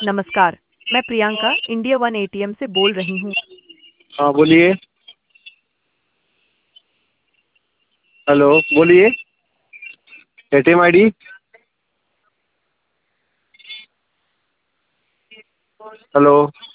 नमस्कार। मैं Priyanka India one ATM से बोल रही हूँ। हाँ बोलिए। हेलो बोलिए। ATM ID. हेलो।